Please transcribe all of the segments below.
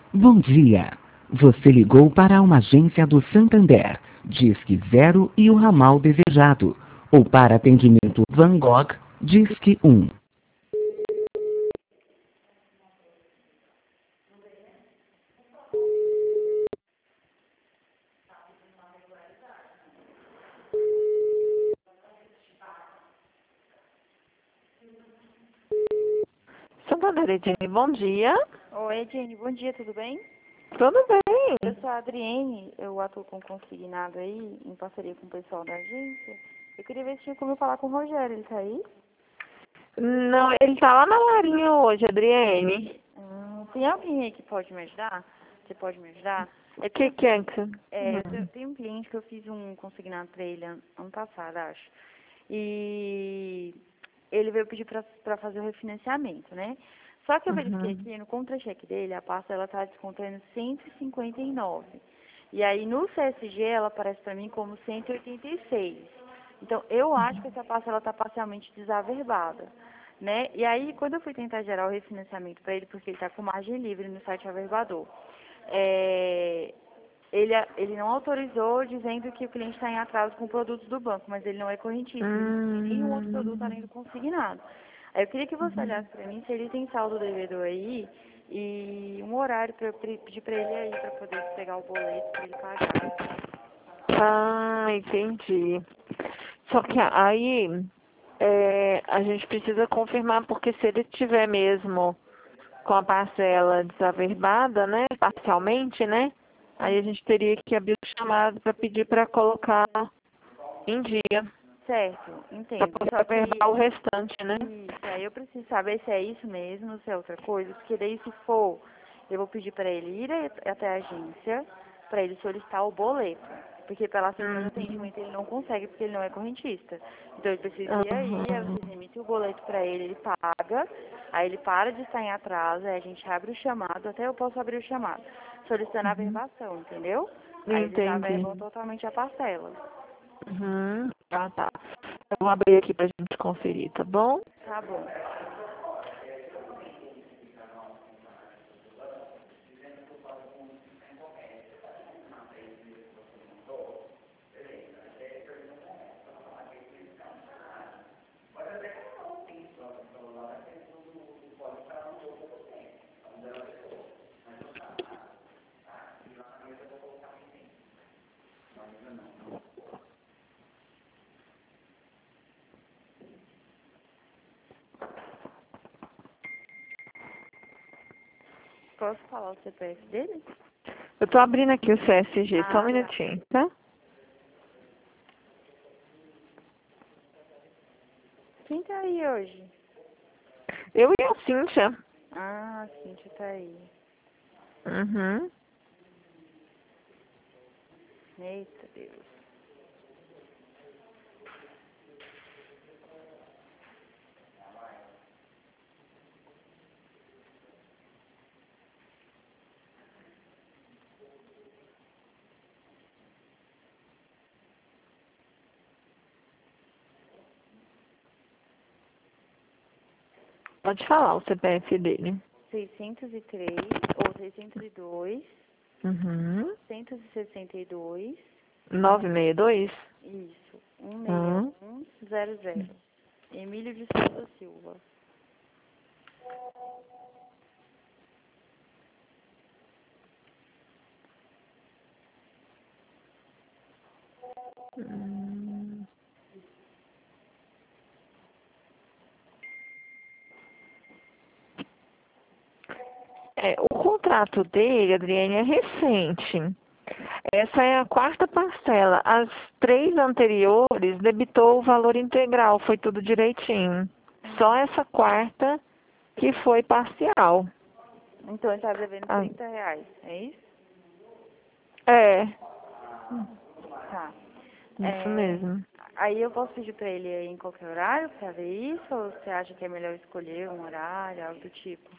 Bom dia. Você ligou para uma agência do Santander, Disque 0 e o ramal desejado. Ou para atendimento Van Gogh, Disque 1. Santander, Edine, bom dia. Oi, Jenny, bom dia, tudo bem? Tudo Eu bem? sou a Adriene, eu atuo com consignado aí, em parceria com o pessoal da agência. Eu queria ver se tinha como eu falar com o Rogério, ele tá aí? Não, ele tá lá na Larinha hoje, Adriene. Tem alguém aí que pode me ajudar? Você pode me ajudar? O que é que... Eu tenho um cliente que eu fiz um consignado pra ele ano passado, acho. E ele veio pedir pra fazer o refinanciamento, né? Só que eu verifiquei Uhum. aqui, no contra-cheque dele, a pasta ela tá descontando 159. E aí no CSG ela aparece pra mim como 186. Então eu acho que essa pasta ela tá parcialmente desaverbada, né? E aí quando eu fui tentar gerar o refinanciamento para ele, porque ele tá com margem livre no site averbador, é, ele não autorizou dizendo que o cliente está em atraso com produtos do banco, mas ele não é correntista, ele não tem nenhum outro produto além do consignado. Aí eu queria que você olhasse para mim se ele tem saldo devedor aí e um horário para eu pedir para ele aí para poder pegar o boleto para ele pagar. Ah, entendi. Só que aí a gente precisa confirmar, porque se ele tiver mesmo com a parcela desaverbada, né, parcialmente, né, aí a gente teria que abrir o chamado para pedir para colocar em dia, Certo, para entendo. poder Só que averbar o restante, né? isso, aí eu preciso saber se é isso mesmo, se é outra coisa, porque daí se for, eu vou pedir para ele ir até a agência, para ele solicitar o boleto. Porque pela central de Uhum. atendimento ele não consegue, porque ele não é correntista. Então ele precisa ir aí Uhum. vocês emitem o boleto para ele paga, aí ele para de estar em atraso, aí a gente abre o chamado, até eu posso abrir o chamado, solicitando a Uhum. averbação, entendeu? Aí eles Entendi. averbam totalmente a parcela. Uhum. Ah, tá. Eu vou abrir aqui pra gente conferir, tá bom? Tá bom. Posso falar o CPF dele? Eu tô abrindo aqui o CSG, só um Ah, tá. minutinho, tá? Quem tá aí hoje? Eu e a Cíntia. Ah, a Cintia tá aí. Uhum. Eita Deus. Pode falar o CPF dele. 603 ou 602, Uhum. 162, 962? isso, Uhum. 16100. Emílio de Souza Silva. Hum. O contrato dele, Adriane, é recente. Essa é a quarta parcela. As três anteriores debitou o valor integral, foi tudo direitinho. Só essa quarta que foi parcial. Então ele tá devendo Ah, R$ 30, é isso? é, Tá. isso É, mesmo. aí eu posso pedir pra ele aí em qualquer horário pra ver isso? Ou você acha que é melhor escolher um horário, algo do tipo?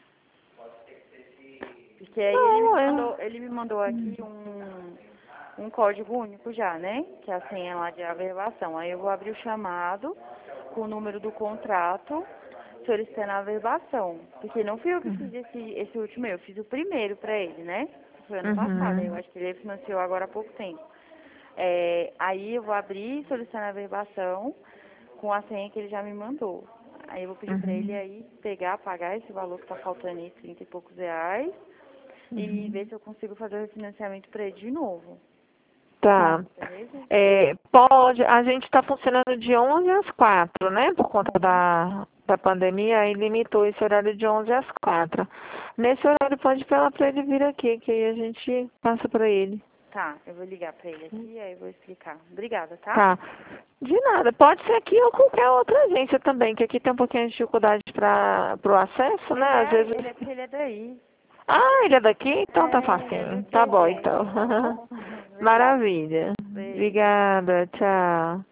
Porque aí Não, ele me mandou aqui um código único já, né? Que é a senha lá de averbação. Aí eu vou abrir o chamado com o número do contrato, solicitando a averbação. Porque não fui eu que fiz esse último, eu fiz o primeiro pra ele, né? Foi ano passado, eu acho que ele financiou agora há pouco tempo. Aí eu vou abrir solicitando a averbação com a senha que ele já me mandou. Aí eu vou pedir pra ele aí pagar esse valor que tá faltando aí, 30 e poucos reais, e ver se eu consigo fazer o refinanciamento pra ele de novo. Tá. Pode, a gente está funcionando de 11 às 4, né? Por conta da pandemia, aí limitou esse horário de 11 às 4. Nesse horário pode falar para ele vir aqui, que aí a gente passa para ele. Tá, eu vou ligar pra ele aqui e aí eu vou explicar. Obrigada, tá? Tá. De nada. Pode ser aqui ou qualquer outra agência também, que aqui tem um pouquinho de dificuldade para o acesso, né? Às vezes... Ele é daí. Ah, ele é daqui? Então tá facinho. Tá bom, então. Maravilha. Beijo. Obrigada. Tchau.